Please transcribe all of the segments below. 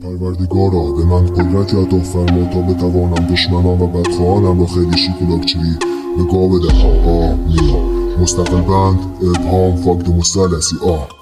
پروردگارا به من قدرتی عطا فرما تا بتوانم دشمنان و بدخواهانم را خیلی شیکولاکچری به گا بده. آمین. مستقل بند ابهام فاکت مثلثی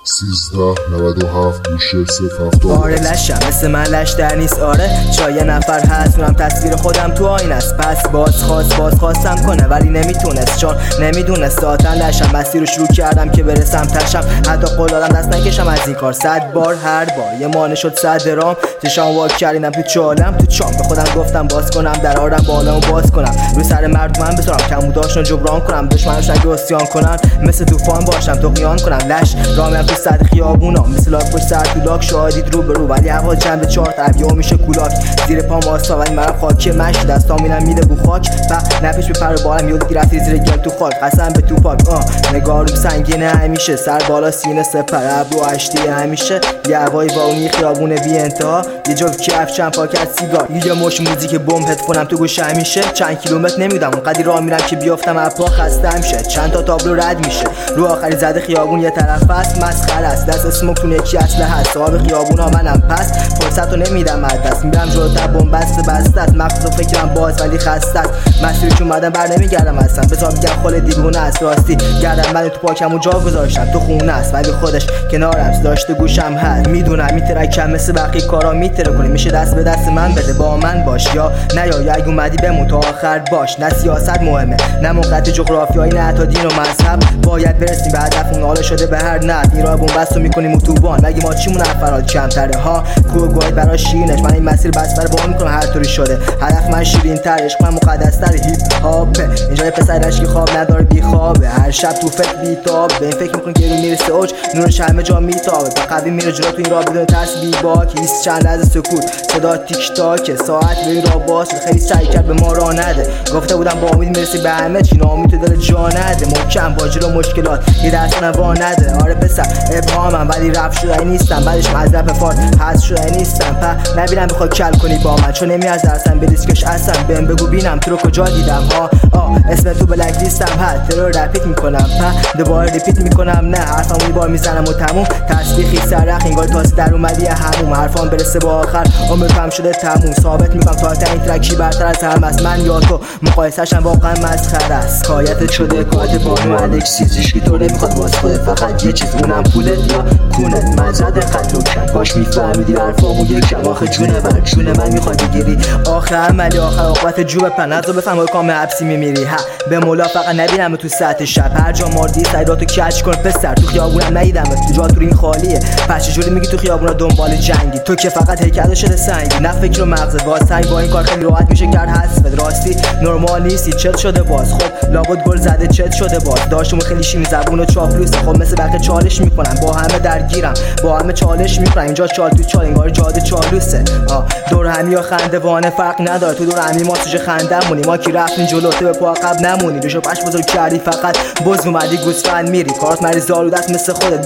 1397 گوشه 070. آره لشم مثل من لش در نیست. آره چای نفر هست اونم تصویر خودم تو آینه است. پس بازخواستم کنه ولی نمیتونست چون نمیدونست آتن لشم. مسیر رو شروع کردم که برسم تشم. حتی قول دادم دست نکشم از این کار 100 بار هر بار یه مانع شد 100 درام. چشام واک کردم تو چالم تو چام به خودم گفتم باز کنم درارم بالامو باز کنم روی سر مردمم بذارم کموداشون جبران کنم دشمنش نگه اسیان کنن مثل طوفان باشم تو قیان کنم لش رامم تو صد خیابونا مثل لاک پشت سر تو لاک شاهدید رو به رو ولی هوا جنب 4 طبیعه میشه کولاک زیر پام واسا ولی مرا خاکی مش دستام میرم میده بو خاک و نپیش به پر بالم یاد گرفتی زیر گل تو خاک قسم به تو پاک نگارم سنگینه همیشه سر بالا سینه سپر ابرو اشتی همیشه یه هوای بارونی خیابون بی انتها یه جو کف چند پاکت سیگار یه مش موزیک بم هدفونم تو گوش همیشه چند کیلومتر نمیدم اونقدی راه میرم که بیافتم از پا خسته میشه چند تا تابلو رد میشه رو آخری زده خیابون یه طرف است مسخره است دست اسموک تو یکی اصله هست صاحب خیابونا منم پس فرصتو نمیدم از دست میرم جلوتر بنبست بسته است مغز و فکرم باز ولی خسته است مسیری که اومدم بر نمیگردم اصلا بذار بگم خل دیوونه است راستی گردم من تو پاکمو جا گذاشتم تو خونه است ولی خودش کنارم داشته گوشم هست میدونم میترکم مثل بقیه کارا میتره کنی میشه دست به دست من بده با من باش یا نه اگه اومدی بمون تا آخر باش نه سیاست مهمه نه موقعیت جغرافیایی نه حتی دین و مذهب باید برسیم به هدفمون حالا شده به هر نحو این راه بنبستو میکنیم اتوبان مگه ما چیمون افراد کمتره ها کوگوید برای شیرینش من این مسیر بسبر با میکنم هر طوری شده هدف من شیرین تر عشق من مقدس تر هیپ هاپه اینجا پسرش که خواب نداره بی خوابه هر شب تو فکر بیتاب به این فکر میکنه که رو میرسه اوج نورش همه جا میتابه به قوی میره جلو تو این راه بدون ترس بی باک هیچ چند لحظه سکوت صدا تیک تاک ساعت به این راه باز خیلی سعی کرد به ما راه نده گفته بودم با امید میرسی به همه چی ناامید تو دل جا نده محکم با جلو مشکلات یه دست نوا نده آره پسر ابهامم ولی رپ شده نیستم بعدش از رپ فارس حذف شده نیستم په نبینم بخوای کل کنی با من چون نمیارزه اصلا به ریسکش اصلا بهم بگو بینم تو رو کجا دیدم ها اسم تو بلک لیستم ها تو رو رپیت میکنم په دوباره ریپیت میکنم نه حرفمو یه بار میزنم و تموم تصدیقی سرخ انگار تاس در اومدی هموم حرفام برسه با آخر عمر کم شده تموم ثابت میکنم تا این ترکی برتر از همه است من یا تو مقایسه‌شم واقعا مسخره است کایت شده کات بانو الکسیز هیچکی تو نمیخواد واسه خودت فقط یه چیز اونم پولت یا کونت مزد خلوکن کاش میفهمیدی حرفامو یکم آخه جون من میخوای بگیری آخه عملی آخر عاقبت جوب پنزو بفهم کام حبسی میمیری ها به مولا فقط نبینم تو ساعت شب هر جا مردی سایداتو کج کن پسر تو خیابونم ندیدم تو جا تو این خالیه پس چجوری میگی تو خیابونا دنبال جنگی تو که فقط هیکل شده سنگی نه فکر و مغز واسنگ با این کار خیلی راحت میشه کرد حذفت راستی نرمال نیستی چت شده باز خب لابد گل زده چت شده باز داشتم خیلی شیمی زبون و چاپلوس خب مثل بقیه چالش میکنم با همه درگیرم با همه چالش میکنم اینجا چال تو چال انگار جاده چالوسه دور همی یا خندوانه فرق نداره تو دور همی ما توش خندمونی ما کی رفتیم جلو تو به پا عقب نمونی دوشو پش بزرگ کردی فقط بز اومدی گوسفند میری کارت مریض زالودت مثل خودت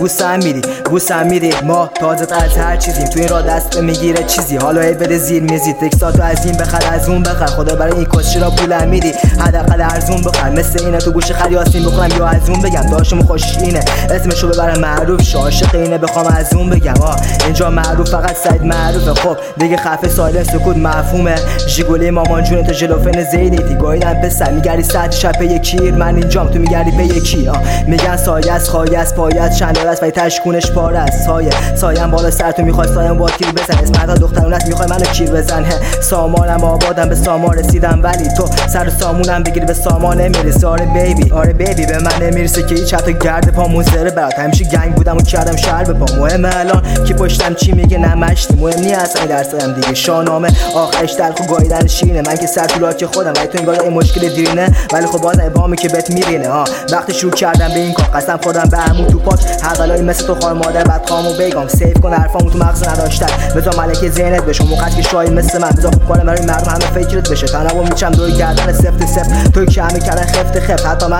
بوسم میری ما تازه از هر چیزیم تو این راه دست میگیره چیزی حالا ای بده زیر میزی تکساتو از این بخر از اون بخر خدا برای این کس چرا پولم میدی حداقل ارزون بخر مثل اینه تو گوش خریاسین بخورم یا از اون بگم داشتم خوش اینه اسمشو ببرم معروف عاشق اینه بخوام از اون بگم اینجا معروف فقط سعید معروفه خب دیگه خفه سایل سکوت مفهومه ژیگولی مامان جون تو جلوفن زیدیتی گایدن پسر میگردی ساعت شب یکی من اینجام تو میگردی به یکی میگن سایه است خایه است پایه است چندار است ولی تشکونش پاره است سایم بالا سر تو میخوای سایم با تیر بزن اسمت دخترونت میخوای منو کیر بزن سامانم آبادم به سامان رسیدم ولی تو سر سامونم بگیری به سامان نمیرسی آره بیبی به من نمیرسه که هیچ حتی گرد پامون زره برات همیشه گنگ بودم و کردم شهر به پا مهمه الان که پشتم چی میگه نمشتی مهم نی اصلا درسم دیگه شاهنامه آخرش تلخ و گاییدن شیرینه من که سر تو لاک خودم ولی تو انگار این مشکل دیرینه ولی خب باز ابهامی که بهت میرینه وقتی شروع کردم به این کار قسم خوردم به عمو تو پاک حقلای مثل تو خار مادر بدخوامو بگم سیف کن حرفامو تو مغز نداشتن بذار ملکه ذهنت بشه موقعی که شاید مثل من بذار خوب کارم برای مردم همه فکرت بشه تنوع میچم دور گردن سفت توی که همه کردن خفت حتی من تو حالا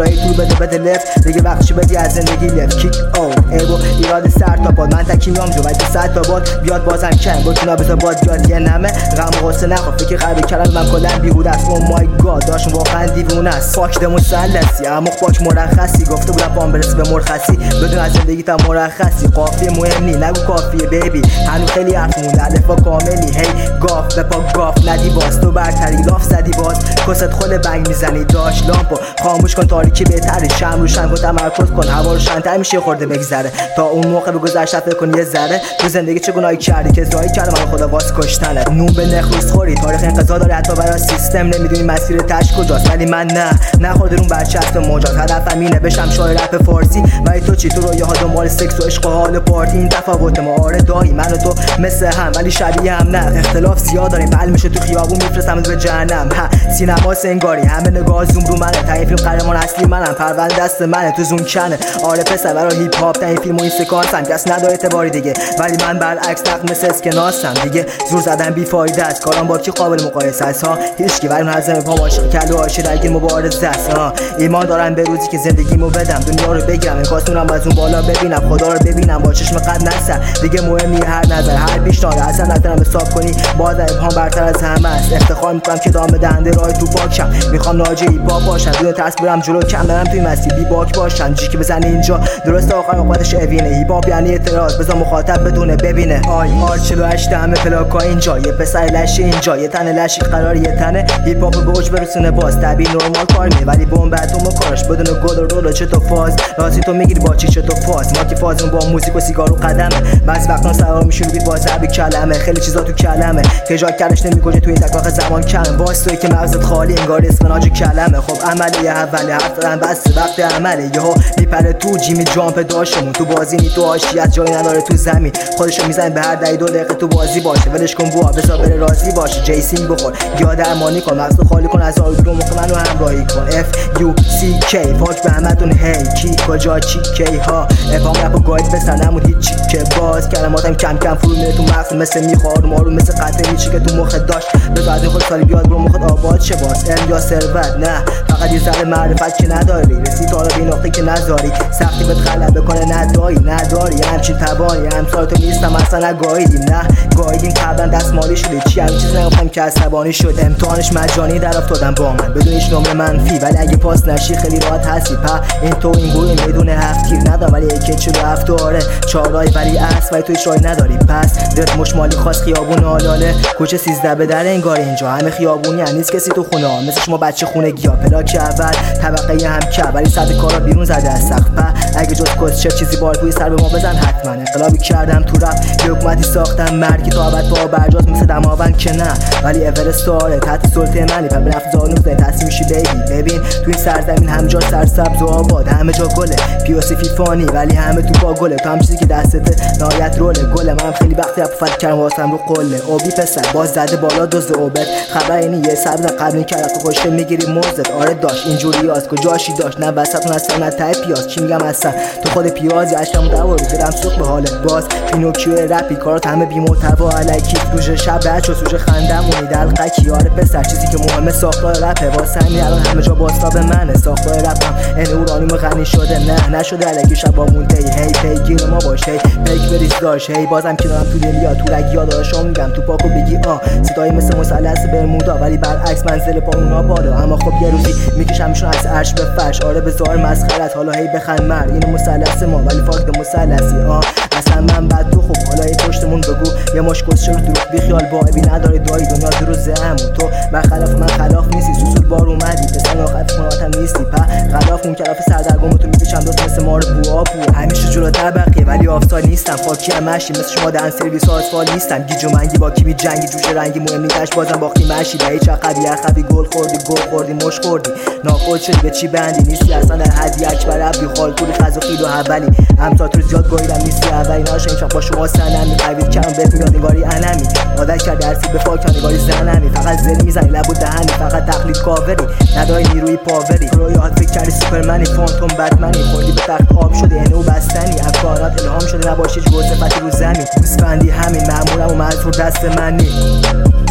کارایی تو بده لفت دیگه وقتش بدی از زندگی لفت کیک او ایگو ایراد سر تا باد من تکی میام جو بعد 100 تا باد بیاد بازم کم بتونا بذار باد بیاد یه نمه غم و غصه نخور فکر قلبی کردم من کلا بیهوده است او مای گاد داشون واقعا دیوونه است فاک ده مثلثی اما فاک مرخصی گفته بودم پام برسه به مرخصی بدون از زندگی تا مرخصی قافیه مهم نی نگو کافیه بیبی هنوز خیلی حرف مونده الفا کاملی هی گاف به پا گاف ندی باز تو برتری لاف زدی باز کست خل بنگ میزنی داش لامپو خاموش کن تاریکی بهتره شم روشن کن تمرکز کن هوا روشن‌تر میشه خورده بگذره تا اون موقع به گذشته فکر کن یه ذره تو زندگی چه گناهی کردی که زایی کرده من خدا واسه کشتنت نون به نخروس خوری تاریخ انقضا داره حتی برای سیستم نمیدونی مسیر تش کجاست ولی من نخورده اون برچسب مجاز هدفم اینه بشم شاعر رپ فارسی ولی تو چی تو رویاها دنبال سکس و عشق و حال پارتی این تفاوت ما آره دایی من و تو مثل هم ولی شبیه هم نه اختلاف زیاد داریم بل میشه تو خیابون میفرستم به جهنم سینما سنگاری همه نگاه زوم رو منه تا این فیلم قهرمان اصلی منم پرونده دست منه تو زوم کنه آره پسر برای هیپ هاپ تا این فیلم و این سکانسم کس نداره اعتباری دیگه ولی من برعکس نقد مثل اسکناسم دیگه زور زدن بیفایده است کارام با کی قابل مقایسه است ها هیچ کی ولی من از پا عاشق کلو عاشق درگیر مبارزه است ایمان دارم به روزی که زندگیمو بدم دنیا رو بگیرم انکاسونم از اون بالا ببینم خدا رو ببینم با چشم قد نسر دیگه مهم نیه هر نظر هر پیشنهاد اصلا ندارم حساب کنی باز ابهام برتر از همه است افتخار میکنم که دام دنده راه تو پاکم میخوام ناجی با باشم بدون ترس برم جلو کم برم توی مسیر بی باک باشم جی که بزنه اینجا درست آخر اوقاتش اوینه هیپ هاپ یعنی اعتراض بذار مخاطب بدونه ببینه آی آر 48 همه پلاکا اینجا یه پسر لشی اینجا یه تن لشی قرار یه تنه هیپ هاپ به اوج برسونه باز طبیعی نورمال کار میه ولی بمب اتم کارش بدون گل و رول چه تو فاز راستی تو میگیری با چی چه تو فاز ما که فازمون با موزیک و سیگار و قدمه بعضی وقتا سوار میشیم بی باز ابی کلمه خیلی چیزا تو کلمه که جا کردش نمیگوجه تو این تکاخ زمان کم واسطوی که مغزت خالی انگار اسفناج کلمه خب عملیه اوله حرف دادن بس وقت عمله یهو میپره تو جیمی جامپ داشمون تو بازی نی تو آشیت جای نداره تو زمین خودشو میزنه به هر دقیقه 2 دقیقه تو بازی باشه ولش کن بوا بذار بره راضی باشه جیسین بخور یا درمانی کن مغزو خالی کن از آلودگی موقع منو همراهی کن FUCK فاک به همتون هی کی کجا چی کی ها ابهام رپ و گاید بسنمون هیچی که باز کلماتم کم کم فرو میره تو مغز مثل میخوار مارو مثل قطعه میچی که تو مخت داشت بذار از این خود سالی بیاد برو مخت آباد شه باز علم یا ثروت نه فقط یه ذره معرفت که نداری رسی تا حالا به این نقطه که نذاری سختی بهت غلبه کنه نداری همچین توانی همسال تو نیستم اصلا نگاهیدیم نه گاهیدیم قبلا دستمالی شده چی همین چیز نگفتم که عصبانی شد امتحانش مجانی در افتادم با من بدون هیچ نمره منفی ولی اگه پاس نشی خیلی راحت هستی این تو این گروه میدونه 7 تیر ندارم ولی یک 47 آره 4 رای ولی اصل ولی تو هیچ رای نداری پس دلت مشمالی خاص خیابون آلاله کوچه 13 به در انگار اینجا همه خیابونی نیست کسی تو خونه ها مثل شما بچه خونه گیا پلاک اول طبقه هم که ولی صد کارا بیرون زده از سقف اگه جز کوچه چیزی بار توی سر به ما بزن حتما انقلابی کردم تو رپ یه حکومتی ساختم مرگی تا ابد با برجاز مثل دماوند که نه ولی اورست آره تحت سلطه منی پر به نفت زانو زنی تصمیم میشی ببین تو این سرزمین همجا سرسبز و آباد همه جا گله پیاسی فیفانی ولی همه تو پا گله تو هم چیزی که دستته نهایت روله گله منم خیلی وقتی رپ فکر کردم واسم رو قله اوبی پسر باز زده بالا دوز اوبت خبر اینی یه سبز قبل که رپ خوشه میگیری موزت آره داش اینجوری از کجاشی داشت نه وسطون اصلا نه تای پیاز چی میگم اصلا تو خود پیازی اشکمو دور دادم سوق به حالت باز پینوکیو رپی کارات همه بی محتوا الکی سوژه شب بچو سوژه خندمونی دلقکی آره پسر چیزی که مهمه ساختار رپه واسه همین الان همه جا باستاب منه ساختار رپم ان اورانیوم غنی شده نه نشده الکی شبا مونده هی پیگیر ما باشه پیک بریز داش هی بازم که دارم تو دلیا تو رگیا داشم میگم تو پاکو بگی صدای مثل مثلث برمودا ولی برعکس منزل پا اونا بالا اما خب یه روزی میکشمشون از عرش به فرش آره به زار مسخرت حالا هی بخند مر اینو مثلث ما ولی فاکت مثلثی اصلا من بعد تو خوب حالا پشتمون بگو یه مشکل شروع دروغ بی خیال با ابی نداری دایی دنیا دروزه همون تو برخلاف من خلاف نیستی سوسول بار اومدی پسر آخرت خوناتم نیستی خلاف اون طرف سردرگم تو میکشم دوست مثل مار بو همیشه جلوتر بقیه ولی آفساید نیستم فاکی هم مشی مثل شما دهن سرویس آسفال نیستم گیج و منگی با کی بی جنگی جوش رنگی مهم نیتش بازم باختی مشی به هیچ عقبی گل خوردی مش خوردی ناخود شدی به چی بندی نیستی اصلا در حدی اکبر عبدی خالکوری خز و خیل و حولی امساتور زیاد گاییدم نیستی اولی ناشه این با شما سنمی قویل کردم بهت میاد نگاری انمی عادت کرد درسی به فاک نگاری زنمی فقط زل میزنی لب و دهنی فقط تقلید کاوری نداری نیروی پاوری رویات فکر کردی سوپرمنی فانتوم بتمنی خوردی به تخت آب شده انو بستنی افکارات الهام شده نباشی جز صفتی رو زمین گوسفندی همین مأمورم و منظور دست منی